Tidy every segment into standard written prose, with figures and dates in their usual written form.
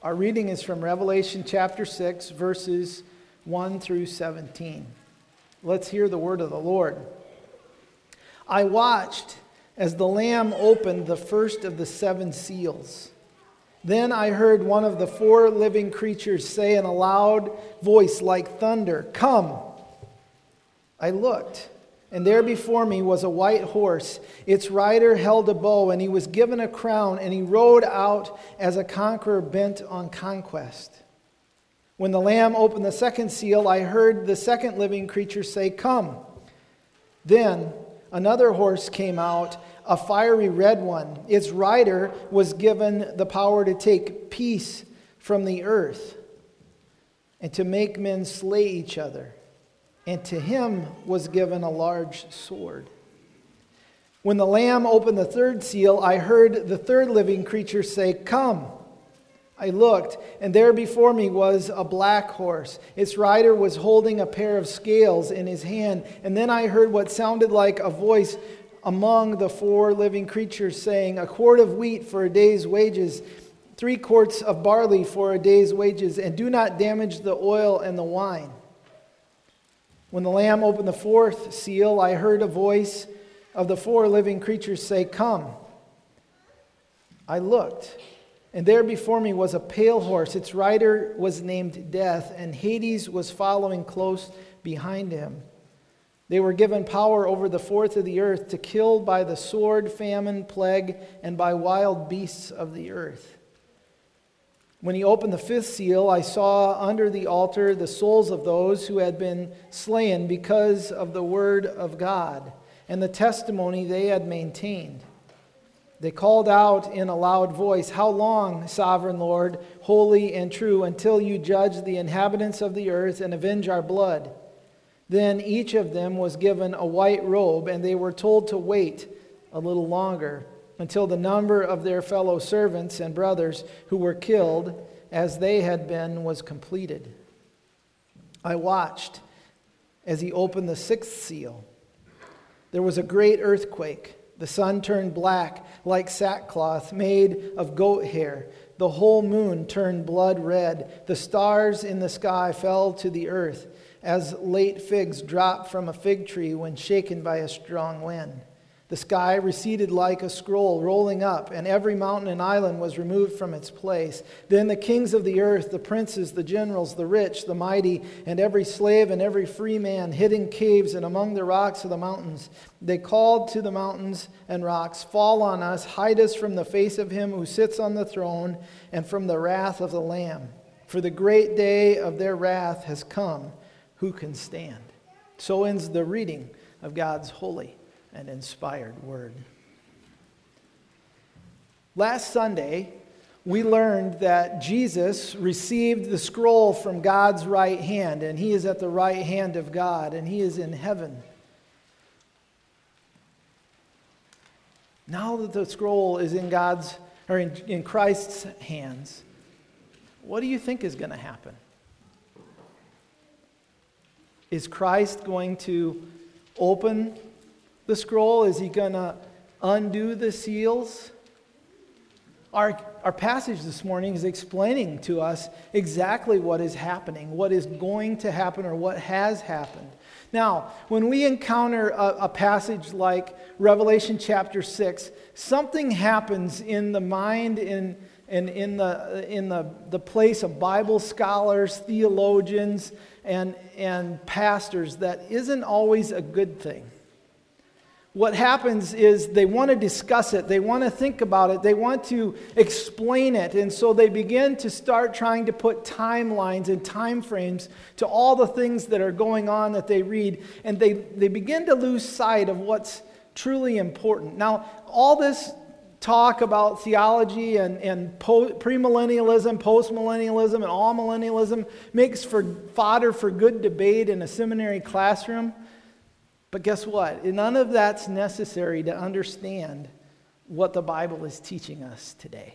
Our reading is from Revelation chapter 6, verses 1 through 17. Let's hear the word of the Lord. I watched as the Lamb opened the first of the 7 seals. Then I heard one of the 4 living creatures say in a loud voice like thunder, "Come!" I looked, and there before me was a white horse. Its rider held a bow, and he was given a crown, and he rode out as a conqueror bent on conquest. When the Lamb opened the 2nd seal, I heard the 2nd living creature say, "Come." Then another horse came out, a fiery red one. Its rider was given the power to take peace from the earth and to make men slay each other. And to him was given a large sword. When the Lamb opened the 3rd seal, I heard the 3rd living creature say, "Come." I looked, and there before me was a black horse. Its rider was holding a pair of scales in his hand. And then I heard what sounded like a voice among the 4 living creatures saying, "A quart of wheat for a day's wages, 3 quarts of barley for a day's wages, and do not damage the oil and the wine." When the Lamb opened the 4th seal, I heard a voice of the 4 living creatures say, "Come." I looked, and there before me was a pale horse. Its rider was named Death, and Hades was following close behind him. They were given power over the 4th of the earth to kill by the sword, famine, plague, and by wild beasts of the earth. When he opened the 5th seal, I saw under the altar the souls of those who had been slain because of the word of God and the testimony they had maintained. They called out in a loud voice, "How long, sovereign Lord, holy and true, until you judge the inhabitants of the earth and avenge our blood?" Then each of them was given a white robe, and they were told to wait a little longer until the number of their fellow servants and brothers who were killed as they had been was completed. I watched as he opened the 6th seal. There was a great earthquake. The sun turned black like sackcloth made of goat hair. The whole moon turned blood red. The stars in the sky fell to the earth as late figs drop from a fig tree when shaken by a strong wind. The sky receded like a scroll rolling up, and every mountain and island was removed from its place. Then the kings of the earth, the princes, the generals, the rich, the mighty, and every slave and every free man hid in caves and among the rocks of the mountains. They called to the mountains and rocks, "Fall on us, hide us from the face of him who sits on the throne and from the wrath of the Lamb. For the great day of their wrath has come. Who can stand?" So ends the reading of God's holy and inspired word. Last Sunday, we learned that Jesus received the scroll from God's right hand, and he is at the right hand of God, and he is in heaven. Now that the scroll is in in Christ's hands, what do you think is going to happen? Is Christ going to open the scroll? Is he going to undo the seals? Our passage this morning is explaining to us exactly what is happening, what is going to happen, or what has happened. Now, when we encounter a passage like Revelation chapter 6, something happens in the mind and in the place of Bible scholars, theologians, and pastors that isn't always a good thing. What happens is they want to discuss it, they want to think about it, they want to explain it, and so they begin to start trying to put timelines and time frames to all the things that are going on that they read, and they begin to lose sight of what's truly important. Now, all this talk about theology and premillennialism, postmillennialism, and all-millennialism makes for fodder for good debate in a seminary classroom. But guess what? None of that's necessary to understand what the Bible is teaching us today.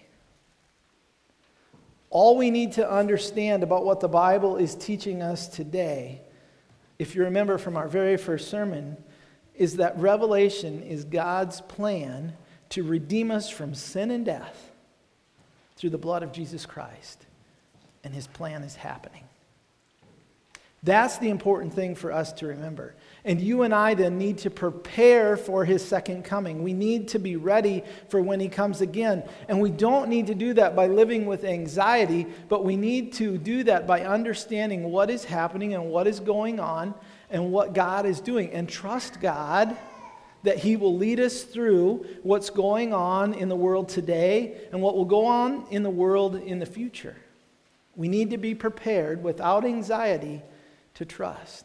All we need to understand about what the Bible is teaching us today, if you remember from our very first sermon, is that Revelation is God's plan to redeem us from sin and death through the blood of Jesus Christ. and his plan is happening. That's the important thing for us to remember. And you and I then need to prepare for his second coming. We need to be ready for when he comes again. And we don't need to do that by living with anxiety, but we need to do that by understanding what is happening and what is going on and what God is doing. And trust God that he will lead us through what's going on in the world today and what will go on in the world in the future. We need to be prepared without anxiety to trust.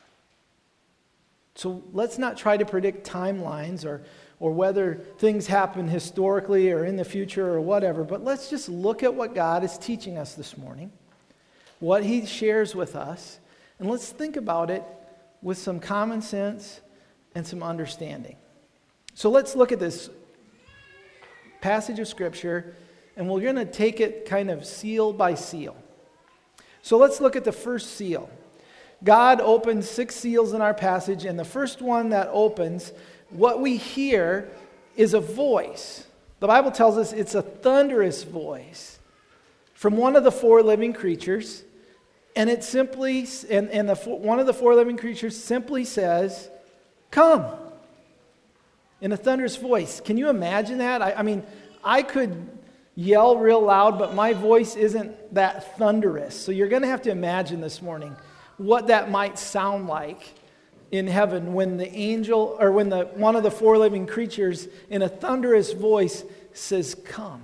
So let's not try to predict timelines or whether things happen historically or in the future or whatever, but let's just look at what God is teaching us this morning, what he shares with us, and let's think about it with some common sense and some understanding. So let's look at this passage of Scripture, and we're going to take it kind of seal by seal. So let's look at the first seal. God opened 6 seals in our passage, and the first one that opens, what we hear is a voice. The Bible tells us it's a thunderous voice from one of the 4 living creatures, and it simply, one of the 4 living creatures simply says, "Come," in a thunderous voice. Can you imagine that? I mean, I could yell real loud, but my voice isn't that thunderous. So you're going to have to imagine this morning what that might sound like in heaven when the angel, or when one of the 4 living creatures in a thunderous voice says, "Come."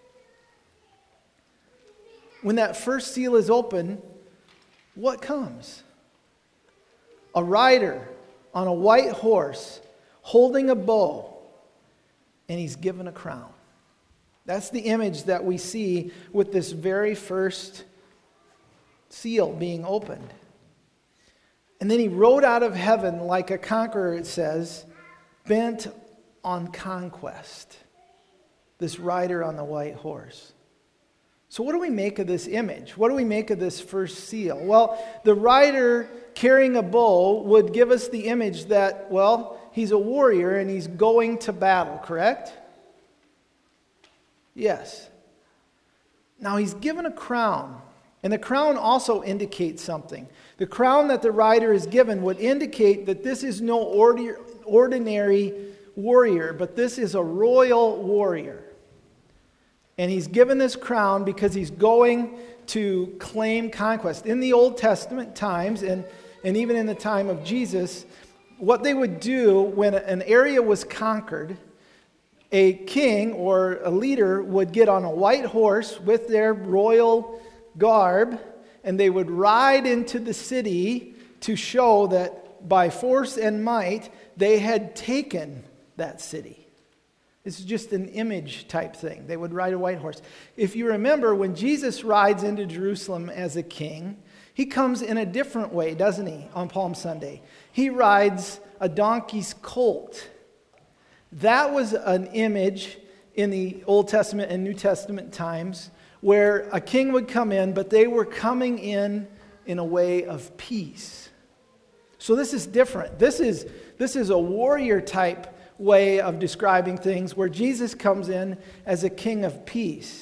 When that first seal is open, what comes? A rider on a white horse holding a bow, and he's given a crown. That's the image that we see with this very first seal being opened. And then he rode out of heaven like a conqueror, it says, bent on conquest. This rider on the white horse. So what do we make of this image? What do we make of this first seal? Well, the rider carrying a bow would give us the image that, well, he's a warrior and he's going to battle, correct? Yes. Now he's given a crown. And the crown also indicates something. The crown that the rider is given would indicate that this is no ordinary warrior, but this is a royal warrior. And he's given this crown because he's going to claim conquest. In the Old Testament times, and even in the time of Jesus, what they would do when an area was conquered, a king or a leader would get on a white horse with their royal garb, and they would ride into the city to show that by force and might they had taken that city. It's just an image type thing. They would ride a white horse. If you remember, when Jesus rides into Jerusalem as a king, he comes in a different way, doesn't he, on Palm Sunday? He rides a donkey's colt. That was an image in the Old Testament and New Testament times where a king would come in, but they were coming in a way of peace. So this is different. This is a warrior type way of describing things where Jesus comes in as a king of peace.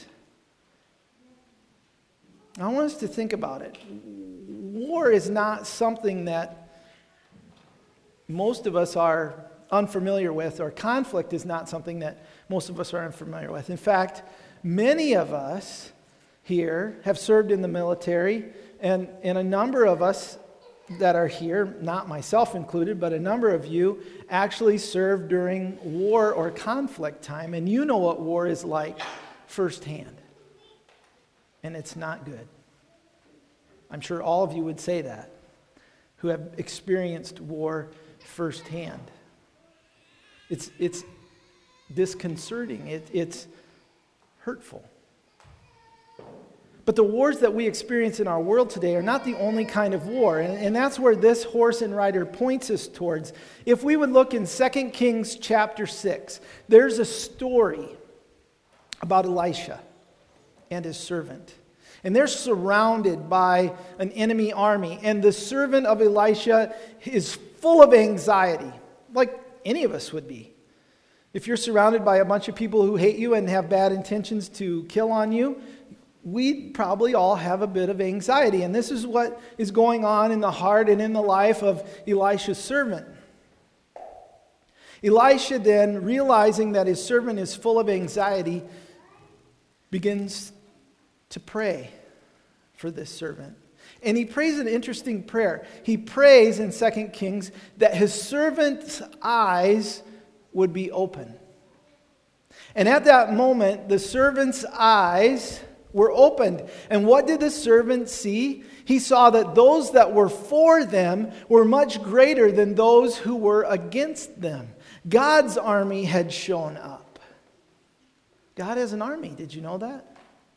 I want us to think about it. War is not something that most of us are unfamiliar with, or conflict is not something that most of us are unfamiliar with. In fact, many of us here have served in the military, and a number of us that are here, not myself included, but a number of you actually served during war or conflict time, and you know what war is like firsthand. And it's not good. I'm sure all of you would say that, who have experienced war firsthand. It's disconcerting. It's hurtful. But the wars that we experience in our world today are not the only kind of war. And that's where this horse and rider points us towards. If we would look in 2 Kings chapter 6, there's a story about Elisha and his servant. And they're surrounded by an enemy army. And the servant of Elisha is full of anxiety, like any of us would be. If you're surrounded by a bunch of people who hate you and have bad intentions to kill on you, we'd probably all have a bit of anxiety. And this is what is going on in the heart and in the life of Elisha's servant. Elisha then, realizing that his servant is full of anxiety, begins to pray for this servant. And he prays an interesting prayer. He prays in 2 Kings that his servant's eyes would be open. And at that moment, the servant's eyes were opened. And what did the servant see? He saw that those that were for them were much greater than those who were against them. God's army had shown up. God has an army. Did you know that?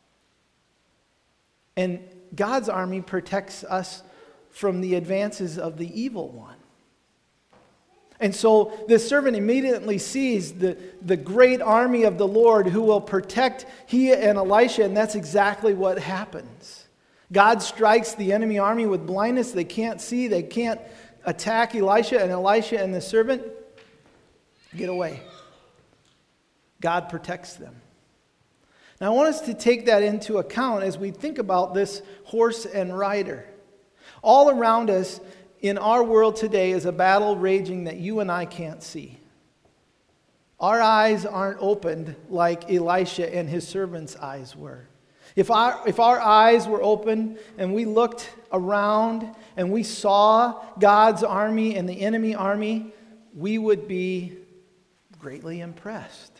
And God's army protects us from the advances of the evil one. And so this servant immediately sees the great army of the Lord who will protect he and Elisha, and that's exactly what happens. God strikes the enemy army with blindness. They can't see. They can't attack Elisha, and Elisha and the servant get away. God protects them. Now I want us to take that into account as we think about this horse and rider. All around us in our world today is a battle raging that you and I can't see. Our eyes aren't opened like Elisha and his servant's eyes were. If our eyes were open and we looked around and we saw God's army and the enemy army, we would be greatly impressed.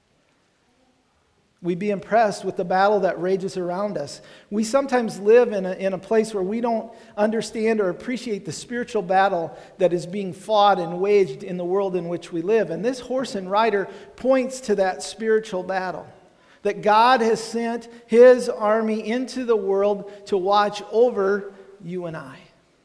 We'd be impressed with the battle that rages around us. We sometimes live in a place where we don't understand or appreciate the spiritual battle that is being fought and waged in the world in which we live. And this horse and rider points to that spiritual battle. That God has sent his army into the world to watch over you and I.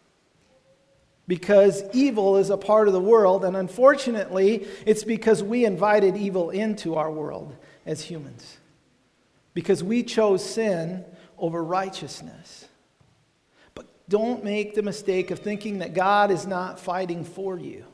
Because evil is a part of the world, and unfortunately, it's because we invited evil into our world as humans. Because we chose sin over righteousness. But don't make the mistake of thinking that God is not fighting for you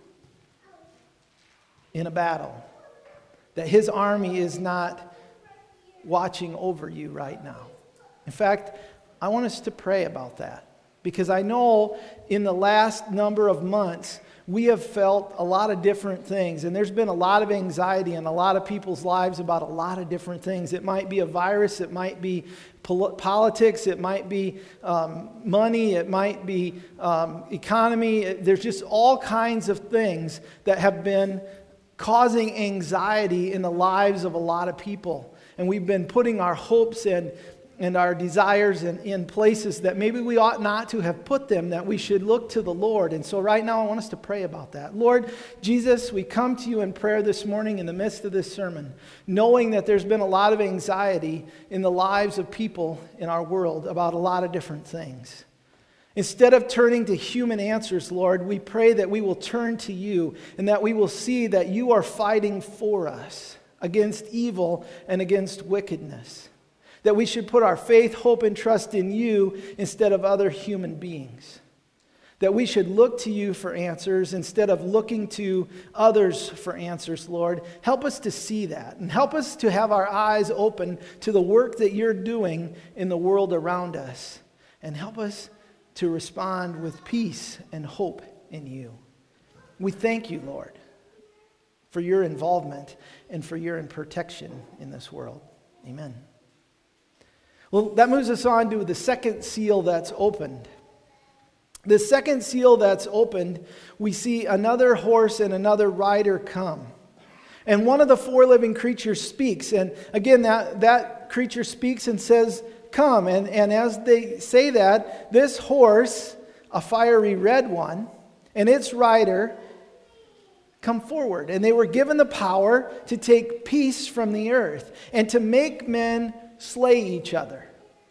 in a battle. That his army is not watching over you right now. In fact, I want us to pray about that. Because I know in the last number of months, we have felt a lot of different things. And there's been a lot of anxiety in a lot of people's lives about a lot of different things. It might be a virus. It might be politics. It might be money. It might be economy. There's just all kinds of things that have been causing anxiety in the lives of a lot of people. And we've been putting our hopes and our desires in places that maybe we ought not to have put them, that we should look to the Lord. And so right now I want us to pray about that. Lord Jesus, we come to you in prayer this morning in the midst of this sermon, knowing that there's been a lot of anxiety in the lives of people in our world about a lot of different things. Instead of turning to human answers, Lord, we pray that we will turn to you and that we will see that you are fighting for us against evil and against wickedness. That we should put our faith, hope, and trust in you instead of other human beings. That we should look to you for answers instead of looking to others for answers, Lord. Help us to see that and help us to have our eyes open to the work that you're doing in the world around us. And help us to respond with peace and hope in you. We thank you, Lord, for your involvement and for your protection in this world. Amen. Well, that moves us on to the second seal that's opened. The second seal that's opened, we see another horse and another rider come. And one of the four living creatures speaks. And again, that creature speaks and says, come. And as they say that, this horse, a fiery red one, and its rider come forward. And they were given the power to take peace from the earth and to make men slay each other.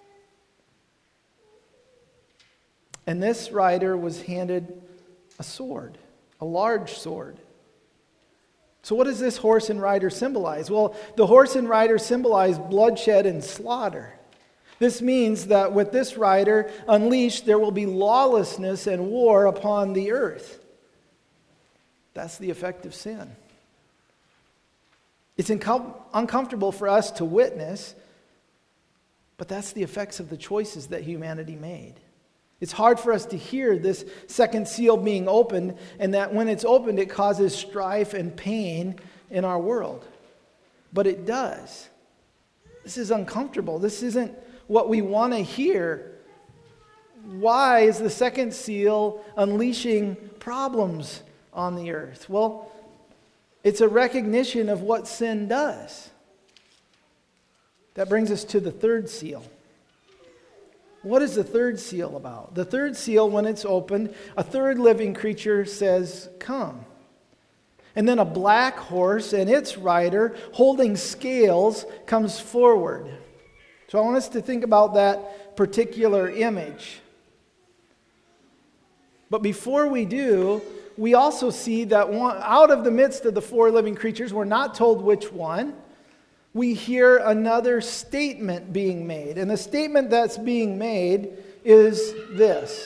And this rider was handed a sword, a large sword. So what does this horse and rider symbolize? Well, the horse and rider symbolize bloodshed and slaughter. This means that with this rider unleashed, there will be lawlessness and war upon the earth. That's the effect of sin. It's uncomfortable for us to witness, But that's the effects of the choices that humanity made. It's hard for us to hear this second seal being opened, and that when it's opened, it causes strife and pain in our world. But it does. This is uncomfortable. This isn't what we want to hear. Why is the second seal unleashing problems on the earth? Well, it's a recognition of what sin does. That brings us to the third seal. What is the third seal about? The third seal, when it's opened, a third living creature says, "Come." And then a black horse and its rider, holding scales, comes forward. So I want us to think about that particular image. But before we do, we also see that out of the midst of the four living creatures, we're not told which one, we hear another statement being made. And the statement that's being made is this: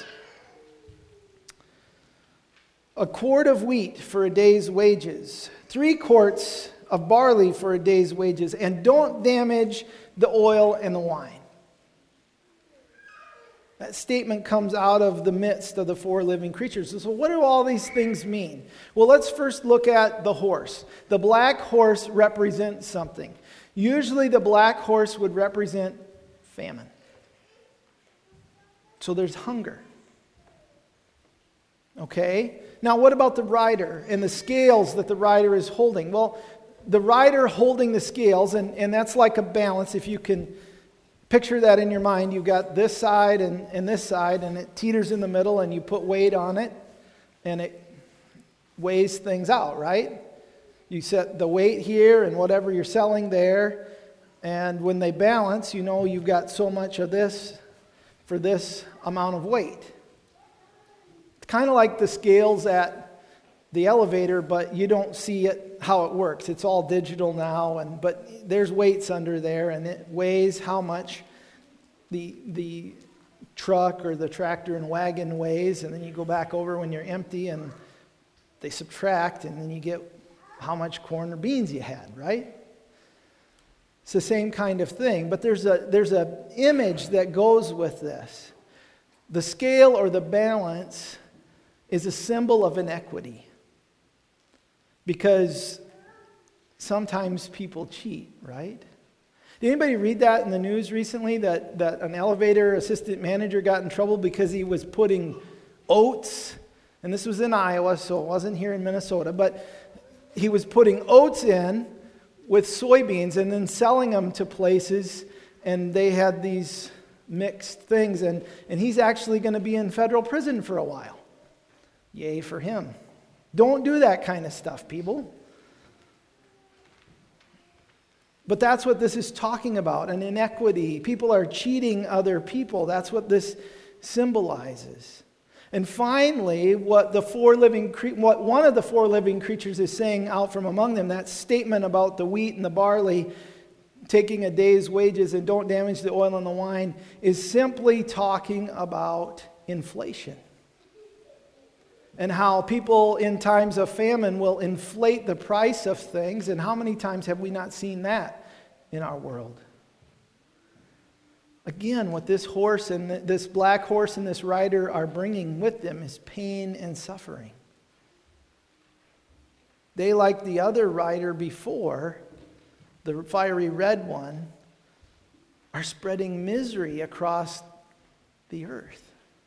a quart of wheat for a day's wages, 3 quarts of barley for a day's wages, and don't damage the oil and the wine. That statement comes out of the midst of the four living creatures. So what do all these things mean? Well, let's first look at the horse. The black horse represents something. Usually the black horse would represent famine. So there's hunger. Okay? Now what about the rider and the scales that the rider is holding? Well, the rider holding the scales, and that's like a balance. If you can picture that in your mind, you've got this side and this side, and it teeters in the middle, and you put weight on it, and it weighs things out, right? You set the weight here and whatever you're selling there, and when they balance, you know you've got so much of this for this amount of weight. It's kind of like the scales at the elevator, but you don't see it how it works. It's all digital now, but there's weights under there, and it weighs how much the truck or the tractor and wagon weighs, and then you go back over when you're empty, and they subtract, and then you get how much corn or beans you had, right? It's the same kind of thing, but there's a image that goes with this. The scale or the balance is a symbol of inequity, because sometimes people cheat, right? Did anybody read that in the news recently, that an elevator assistant manager got in trouble because he was putting oats, and this was in Iowa, so it wasn't here in Minnesota, but he was putting oats in with soybeans and then selling them to places, and they had these mixed things, and he's actually going to be in federal prison for a while. Yay for him. Don't do that kind of stuff, people. But that's what this is talking about, an inequity. People are cheating other people. That's what this symbolizes. And finally, what one of the four living creatures is saying out from among them, that statement about the wheat and the barley, taking a day's wages and don't damage the oil and the wine, is simply talking about inflation. And how people in times of famine will inflate the price of things. And how many times have we not seen that in our world? Again, what this horse and this black horse and this rider are bringing with them is pain and suffering. They, like the other rider before, the fiery red one, are spreading misery across the earth.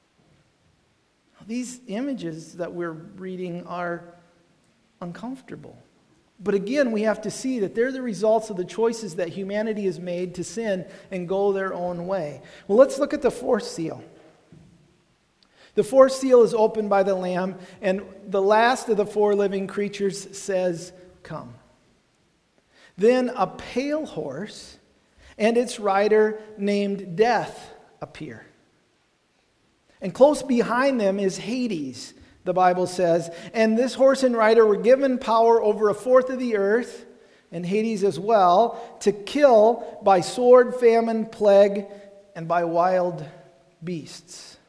These images that we're reading are uncomfortable. But again, we have to see that they're the results of the choices that humanity has made to sin and go their own way. Well, let's look at the fourth seal. The fourth seal is opened by the Lamb, and the last of the four living creatures says, "Come." Then a pale horse and its rider named Death appear. And close behind them is Hades, the Bible says. And this horse and rider were given power over a fourth of the earth, and Hades as well, to kill by sword, famine, plague, and by wild beasts.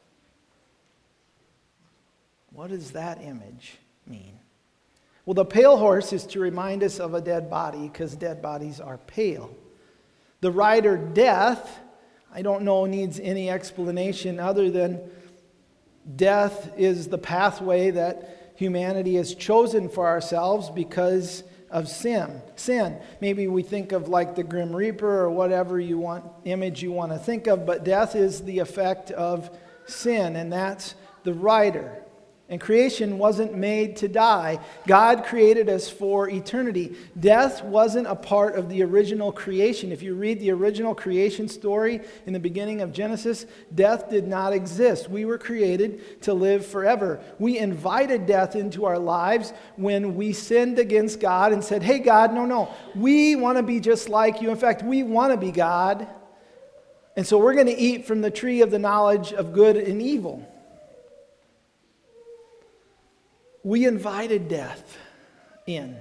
What does that image mean? Well, the pale horse is to remind us of a dead body, because dead bodies are pale. The rider, Death, I don't know needs any explanation other than death is the pathway that humanity has chosen for ourselves because of sin. Maybe we think of like the Grim Reaper or whatever image you want to think of, but death is the effect of sin, and that's the rider. And creation wasn't made to die. God created us for eternity. Death wasn't a part of the original creation. If you read the original creation story in the beginning of Genesis, death did not exist. We were created to live forever. We invited death into our lives when we sinned against God and said, hey, God, no, we want to be just like you. In fact, we want to be God. And so we're going to eat from the tree of the knowledge of good and evil. We invited death in.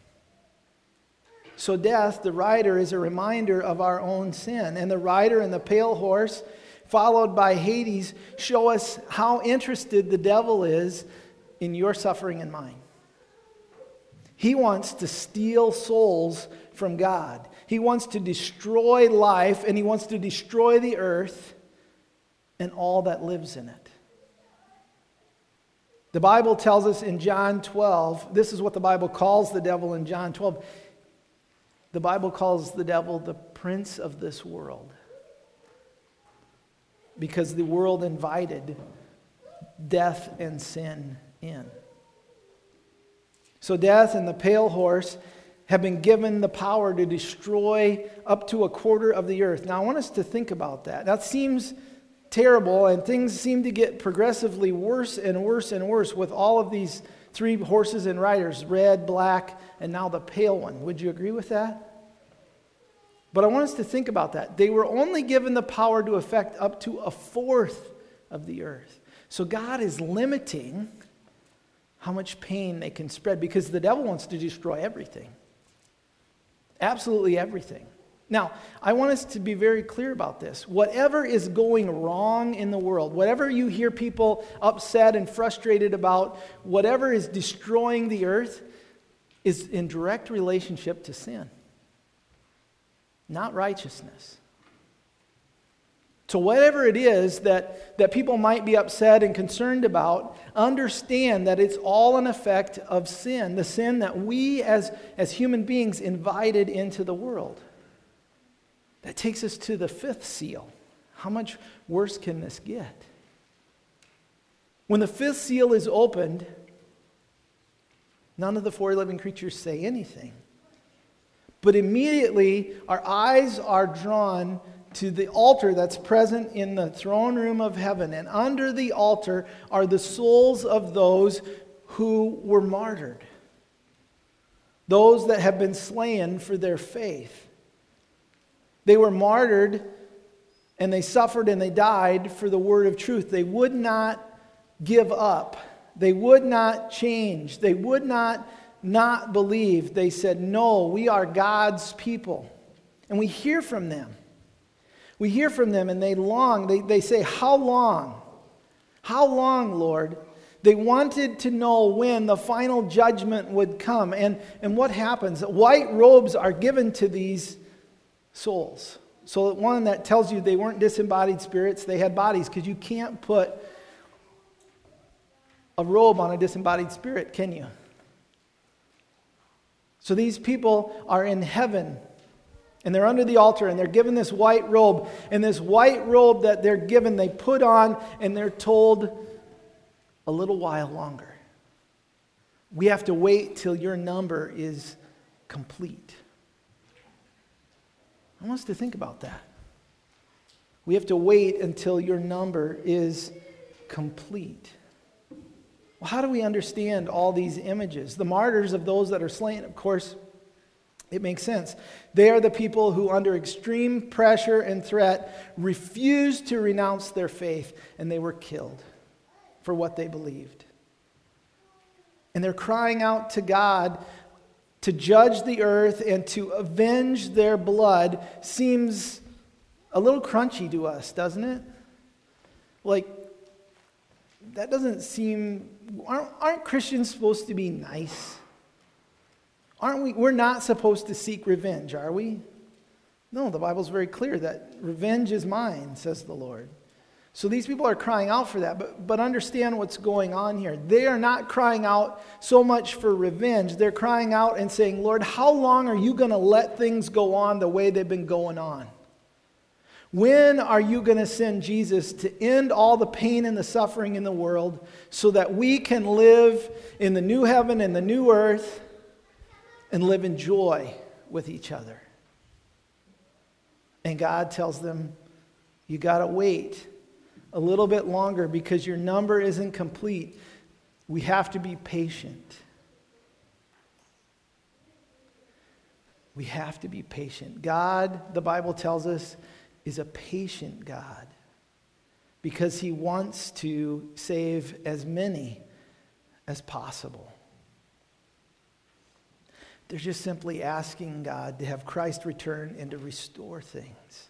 So death, the rider, is a reminder of our own sin. And the rider and the pale horse, followed by Hades, show us how interested the devil is in your suffering and mine. He wants to steal souls from God. He wants to destroy life, and he wants to destroy the earth and all that lives in it. The Bible tells us in John 12, this is what the Bible calls the devil in John 12. The Bible calls the devil the prince of this world, because the world invited death and sin in. So death and the pale horse have been given the power to destroy up to a quarter of the earth. Now I want us to think about that. That seems terrible, and things seem to get progressively worse and worse and worse with all of these three horses and riders, red, black, and now the pale one. Would you agree with that? But I want us to think about that. They were only given the power to affect up to a fourth of the earth. So God is limiting how much pain they can spread, because the devil wants to destroy everything. Absolutely everything. Now, I want us to be very clear about this. Whatever is going wrong in the world, whatever you hear people upset and frustrated about, whatever is destroying the earth is in direct relationship to sin, not righteousness. So whatever it is that people might be upset and concerned about, understand that it's all an effect of sin, the sin that we as human beings invited into the world. That takes us to the fifth seal. How much worse can this get? When the fifth seal is opened, none of the four living creatures say anything. But immediately our eyes are drawn to the altar that's present in the throne room of heaven. And under the altar are the souls of those who were martyred. Those that have been slain for their faith. They were martyred, and they suffered and they died for the word of truth. They would not give up. They would not change. They would not believe. They said, no, we are God's people. And we hear from them. We hear from them, and they long. They say, how long? How long, Lord? They wanted to know when the final judgment would come. And what happens? White robes are given to these souls. So one that tells you they weren't disembodied spirits, they had bodies, because you can't put a robe on a disembodied spirit, can you? So these people are in heaven, and they're under the altar, and they're given this white robe, and this white robe that they're given, they put on, and they're told a little while longer. We have to wait till your number is complete. I want us to think about that. We have to wait until your number is complete. Well, how do we understand all these images? The martyrs of those that are slain, of course, it makes sense. They are the people who, under extreme pressure and threat, refused to renounce their faith, and they were killed for what they believed. And they're crying out to God to judge the earth and to avenge their blood. Seems a little crunchy to us, doesn't it? Like, that doesn't seem... Aren't Christians supposed to be nice? Aren't we? We're not supposed to seek revenge, are we? No, the Bible's very clear that revenge is mine, says the Lord. So these people are crying out for that, but understand what's going on here. They are not crying out so much for revenge. They're crying out and saying, Lord, how long are you going to let things go on the way they've been going on? When are you going to send Jesus to end all the pain and the suffering in the world so that we can live in the new heaven and the new earth and live in joy with each other? And God tells them, you got to wait a little bit longer because your number isn't complete. We have to be patient. We have to be patient. God, the Bible tells us, is a patient God because he wants to save as many as possible. They're just simply asking God to have Christ return and to restore things.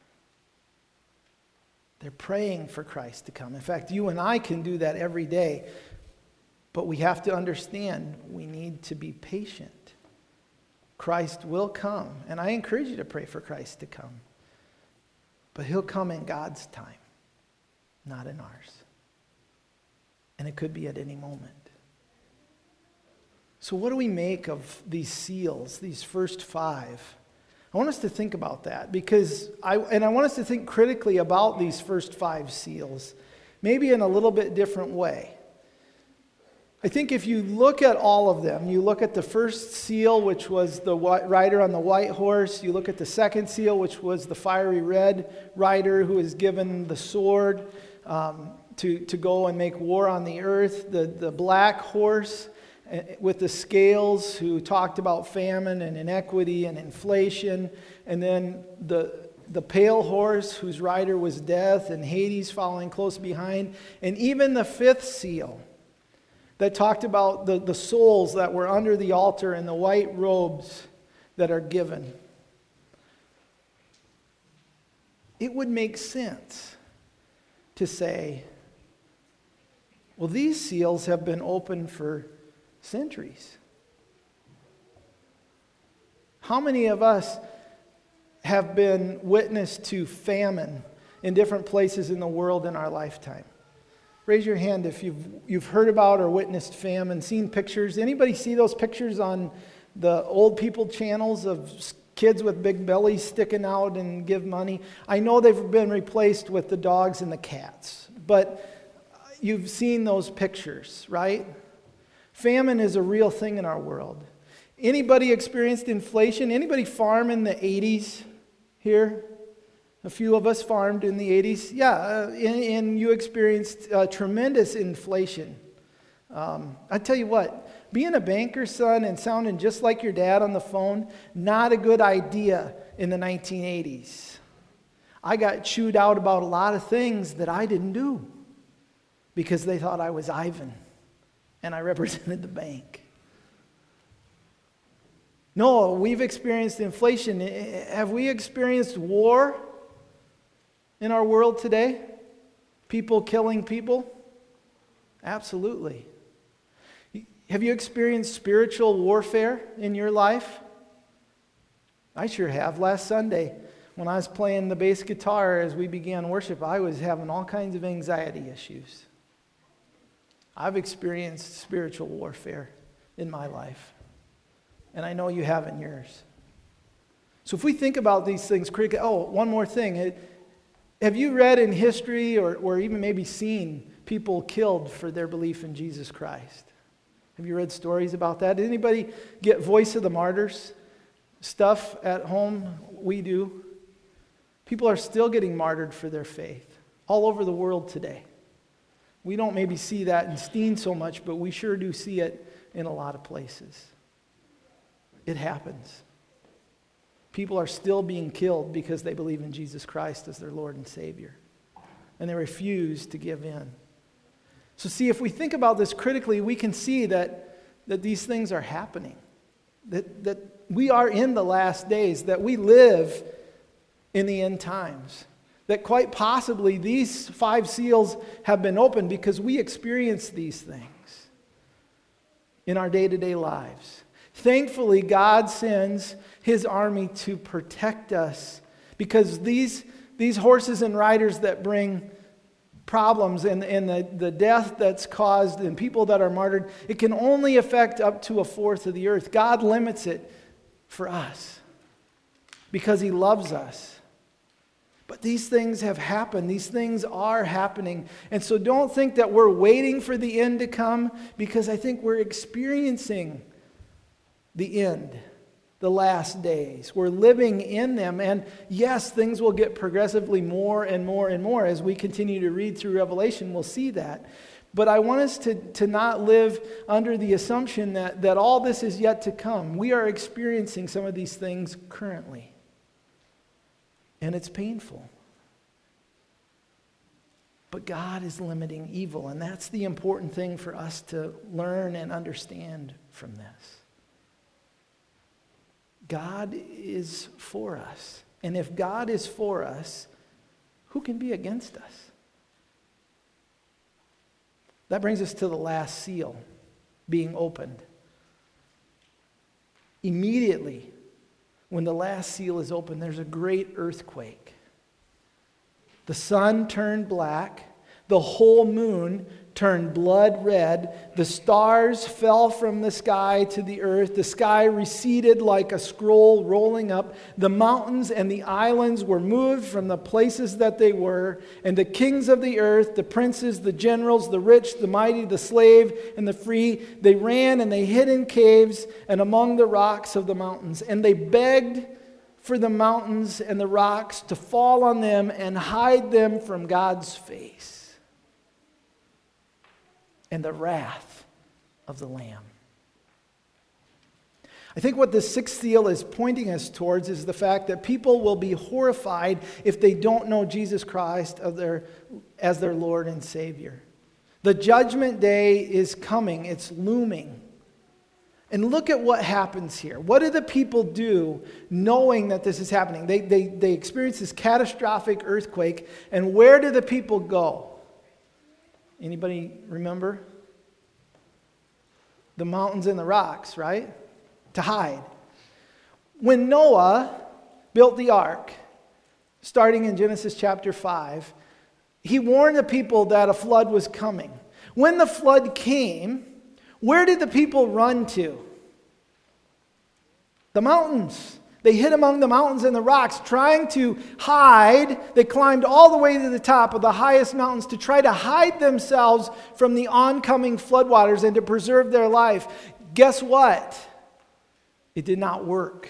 They're praying for Christ to come. In fact, you and I can do that every day. But we have to understand we need to be patient. Christ will come. And I encourage you to pray for Christ to come. But he'll come in God's time, not in ours. And it could be at any moment. So what do we make of these seals, these first 5? I want us to think about that because I want us to think critically about these first 5 seals, maybe in a little bit different way. I think if you look at all of them, you look at the first seal, which was the rider on the white horse. You look at the second seal, which was the fiery red rider who is given the sword to go and make war on the earth. The black horse with the scales, who talked about famine and inequity and inflation. And then the pale horse, whose rider was death, and Hades following close behind. And even the 5th seal, that talked about the souls that were under the altar and the white robes that are given. It would make sense to say, well, these seals have been open for centuries. How many of us have been witness to famine in different places in the world in our lifetime? Raise your hand if you've heard about or witnessed famine, seen pictures. Anybody see those pictures on the old people channels of kids with big bellies sticking out and give money? I know they've been replaced with the dogs and the cats, but you've seen those pictures, right? Famine is a real thing in our world. Anybody experienced inflation? Anybody farm in the 80s here? A few of us farmed in the 80s. Yeah, and you experienced tremendous inflation. I tell you what, being a banker's son and sounding just like your dad on the phone, not a good idea in the 1980s. I got chewed out about a lot of things that I didn't do because they thought I was Ivan and I represented the bank. No, we've experienced inflation. Have we experienced war in our world today? People killing people? Absolutely. Have you experienced spiritual warfare in your life? I sure have. Last Sunday, when I was playing the bass guitar as we began worship, I was having all kinds of anxiety issues. I've experienced spiritual warfare in my life, and I know you have in yours. So if we think about these things critically, one more thing. Have you read in history or even maybe seen people killed for their belief in Jesus Christ? Have you read stories about that? Did anybody get Voice of the Martyrs stuff at home? We do. People are still getting martyred for their faith all over the world today. We don't maybe see that in Steen so much, but we sure do see it in a lot of places. It happens. People are still being killed because they believe in Jesus Christ as their Lord and Savior. And they refuse to give in. So see, if we think about this critically, we can see that these things are happening. That we are in the last days, that we live in the end times. That quite possibly these 5 seals have been opened because we experience these things in our day-to-day lives. Thankfully, God sends his army to protect us. Because these horses and riders that bring problems and the death that's caused and people that are martyred, it can only affect up to a fourth of the earth. God limits it for us because he loves us. But these things have happened. These things are happening. And so don't think that we're waiting for the end to come, because I think we're experiencing the end, the last days. We're living in them. And yes, things will get progressively more and more and more. As we continue to read through Revelation, we'll see that. But I want us to not live under the assumption that all this is yet to come. We are experiencing some of these things currently. And it's painful. But God is limiting evil, and that's the important thing for us to learn and understand from this. God is for us. And if God is for us, who can be against us? That brings us to the last seal being opened. Immediately, when the last seal is opened, there's a great earthquake. The sun turned black. The whole moon turned blood red. The stars fell from the sky to the earth. The sky receded like a scroll rolling up. The mountains and the islands were moved from the places that they were. And the kings of the earth, the princes, the generals, the rich, the mighty, the slave, and the free, they ran and they hid in caves and among the rocks of the mountains. And they begged for the mountains and the rocks to fall on them and hide them from God's face and the wrath of the Lamb. I think what the sixth seal is pointing us towards is the fact that people will be horrified if they don't know Jesus Christ as their Lord and Savior. The judgment day is coming. It's looming. And look at what happens here. What do the people do knowing that this is happening? They experience this catastrophic earthquake, and where do the people go? Anybody remember? The mountains and the rocks, right? To hide. When Noah built the ark, starting in Genesis chapter 5, he warned the people that a flood was coming. When the flood came, where did the people run to? The mountains. They hid among the mountains and the rocks, trying to hide. They climbed all the way to the top of the highest mountains to try to hide themselves from the oncoming floodwaters and to preserve their life. Guess what? It did not work.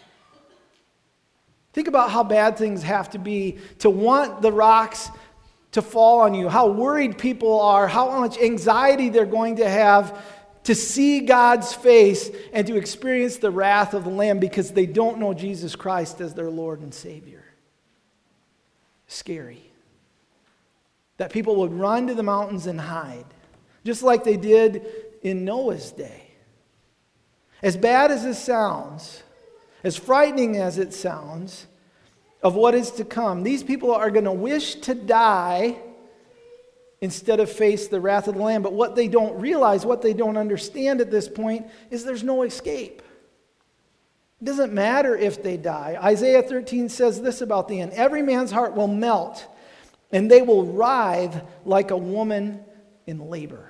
Think about how bad things have to be to want the rocks to fall on you, how worried people are, how much anxiety they're going to have to see God's face and to experience the wrath of the Lamb because they don't know Jesus Christ as their Lord and Savior. Scary. That people would run to the mountains and hide, just like they did in Noah's day. As bad as this sounds, as frightening as it sounds, of what is to come, these people are going to wish to die instead of face the wrath of the Lamb. But what they don't realize, what they don't understand at this point, is there's no escape. It doesn't matter if they die. Isaiah 13 says this about the end. Every man's heart will melt, and they will writhe like a woman in labor.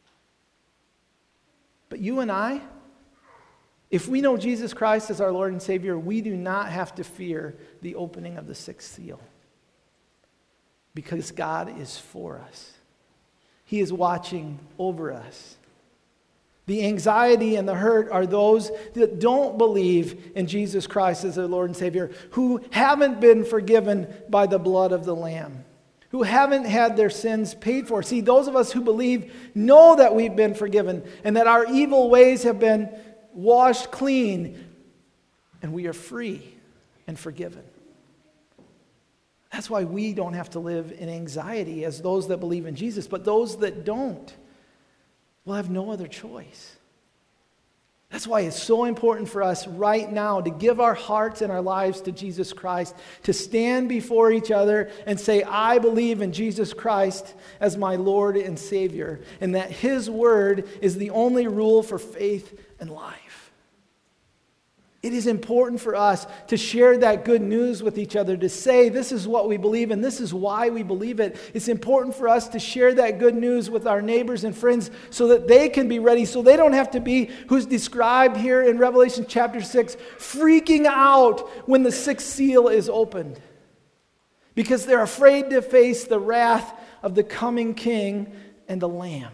But you and I, if we know Jesus Christ as our Lord and Savior, we do not have to fear the opening of the sixth seal. Because God is for us. He is watching over us. The anxiety and the hurt are those that don't believe in Jesus Christ as their Lord and Savior, who haven't been forgiven by the blood of the Lamb, who haven't had their sins paid for. See, those of us who believe know that we've been forgiven and that our evil ways have been washed clean and we are free and forgiven. That's why we don't have to live in anxiety as those that believe in Jesus. But those that don't will have no other choice. That's why it's so important for us right now to give our hearts and our lives to Jesus Christ, to stand before each other and say, I believe in Jesus Christ as my Lord and Savior, and that His word is the only rule for faith and life. It is important for us to share that good news with each other, to say this is what we believe and this is why we believe it. It's important for us to share that good news with our neighbors and friends so that they can be ready, so they don't have to be, who's described here in Revelation chapter 6, freaking out when the sixth seal is opened. Because they're afraid to face the wrath of the coming King and the Lamb.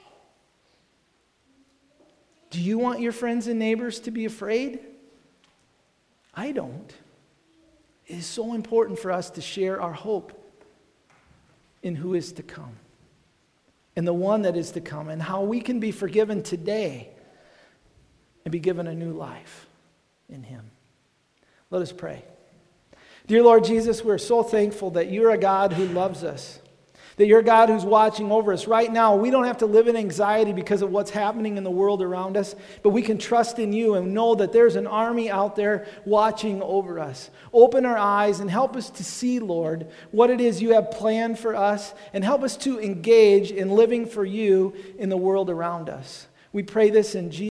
Do you want your friends and neighbors to be afraid? I don't. It is so important for us to share our hope in who is to come, and the one that is to come, and how we can be forgiven today and be given a new life in Him. Let us pray. Dear Lord Jesus, we're so thankful that you're a God who loves us, that you're a God who's watching over us. Right now, we don't have to live in anxiety because of what's happening in the world around us, but we can trust in you and know that there's an army out there watching over us. Open our eyes and help us to see, Lord, what it is you have planned for us, and help us to engage in living for you in the world around us. We pray this in Jesus'